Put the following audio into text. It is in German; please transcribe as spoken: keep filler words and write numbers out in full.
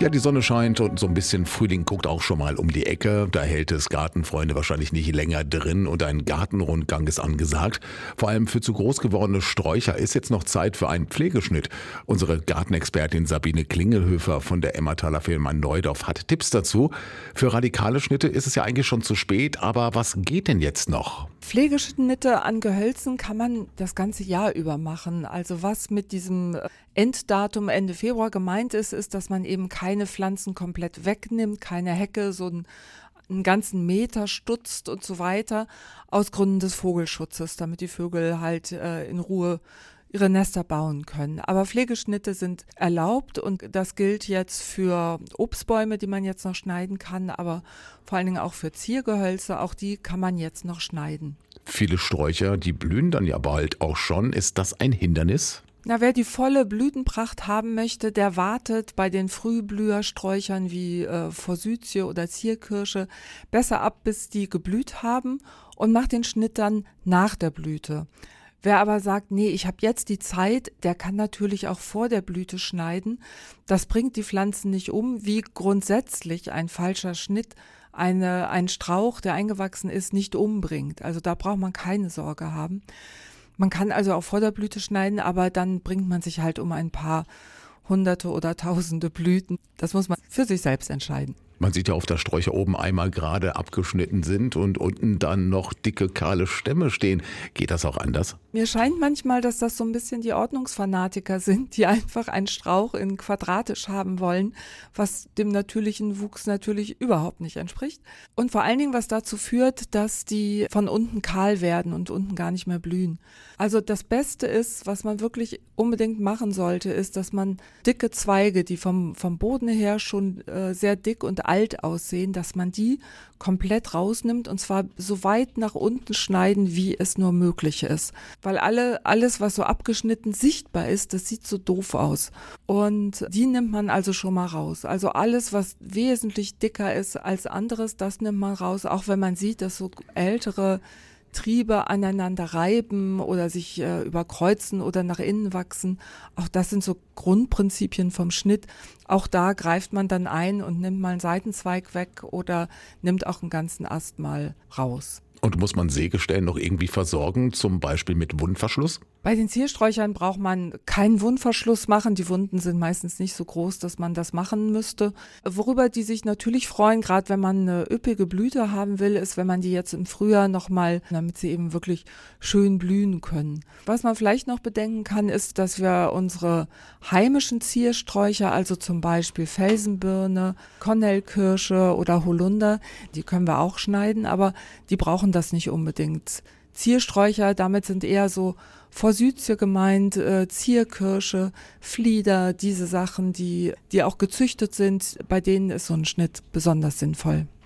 Ja, die Sonne scheint und so ein bisschen Frühling guckt auch schon mal um die Ecke. Da hält es Gartenfreunde wahrscheinlich nicht länger drin und ein Gartenrundgang ist angesagt. Vor allem für zu groß gewordene Sträucher ist jetzt noch Zeit für einen Pflegeschnitt. Unsere Gartenexpertin Sabine Klingelhöfer von der Emmertaler Firma Neudorf hat Tipps dazu. Für radikale Schnitte ist es ja eigentlich schon zu spät, aber was geht denn jetzt noch? Pflegeschnitte an Gehölzen kann man das ganze Jahr über machen. Also was mit diesem Enddatum Ende Februar gemeint ist, ist, dass man eben keine Pflanzen komplett wegnimmt, keine Hecke, so einen, einen ganzen Meter stutzt und so weiter, aus Gründen des Vogelschutzes, damit die Vögel halt äh, in Ruhe ihre Nester bauen können. Aber Pflegeschnitte sind erlaubt und das gilt jetzt für Obstbäume, die man jetzt noch schneiden kann, aber vor allen Dingen auch für Ziergehölze, auch die kann man jetzt noch schneiden. Viele Sträucher, die blühen dann ja bald auch schon. Ist das ein Hindernis? Na, wer die volle Blütenpracht haben möchte, der wartet bei den Frühblühersträuchern wie äh, Forsythie oder Zierkirsche besser ab, bis die geblüht haben und macht den Schnitt dann nach der Blüte. Wer aber sagt, nee, ich habe jetzt die Zeit, der kann natürlich auch vor der Blüte schneiden. Das bringt die Pflanzen nicht um, wie grundsätzlich ein falscher Schnitt eine, einen Strauch, der eingewachsen ist, nicht umbringt. Also da braucht man keine Sorge haben. Man kann also auch vor der Blüte schneiden, aber dann bringt man sich halt um ein paar Hunderte oder Tausende Blüten. Das muss man für sich selbst entscheiden. Man sieht ja auf der Sträucher oben einmal gerade abgeschnitten sind und unten dann noch dicke, kahle Stämme stehen. Geht das auch anders? Mir scheint manchmal, dass das so ein bisschen die Ordnungsfanatiker sind, die einfach einen Strauch in quadratisch haben wollen, was dem natürlichen Wuchs natürlich überhaupt nicht entspricht. Und vor allen Dingen, was dazu führt, dass die von unten kahl werden und unten gar nicht mehr blühen. Also das Beste ist, was man wirklich unbedingt machen sollte, ist, dass man dicke Zweige, die vom, vom Boden her schon äh, sehr dick und alt aussehen, dass man die komplett rausnimmt und zwar so weit nach unten schneiden, wie es nur möglich ist. Weil alle, alles, was so abgeschnitten sichtbar ist, das sieht so doof aus. Und die nimmt man also schon mal raus. Also alles, was wesentlich dicker ist als anderes, das nimmt man raus, auch wenn man sieht, dass so ältere Triebe aneinander reiben oder sich äh, überkreuzen oder nach innen wachsen. Auch das sind so Grundprinzipien vom Schnitt. Auch da greift man dann ein und nimmt mal einen Seitenzweig weg oder nimmt auch einen ganzen Ast mal raus. Und muss man Sägestellen noch irgendwie versorgen, zum Beispiel mit Wundverschluss? Bei den Ziersträuchern braucht man keinen Wundverschluss machen. Die Wunden sind meistens nicht so groß, dass man das machen müsste. Worüber die sich natürlich freuen, gerade wenn man eine üppige Blüte haben will, ist, wenn man die jetzt im Frühjahr nochmal, damit sie eben wirklich schön blühen können. Was man vielleicht noch bedenken kann, ist, dass wir unsere heimischen Ziersträucher, also zum Beispiel Felsenbirne, Kornelkirsche oder Holunder, die können wir auch schneiden, aber die brauchen das nicht unbedingt. Ziersträucher, damit sind eher so Forsythie gemeint, äh, Zierkirsche, Flieder, diese Sachen, die, die auch gezüchtet sind, bei denen ist so ein Schnitt besonders sinnvoll.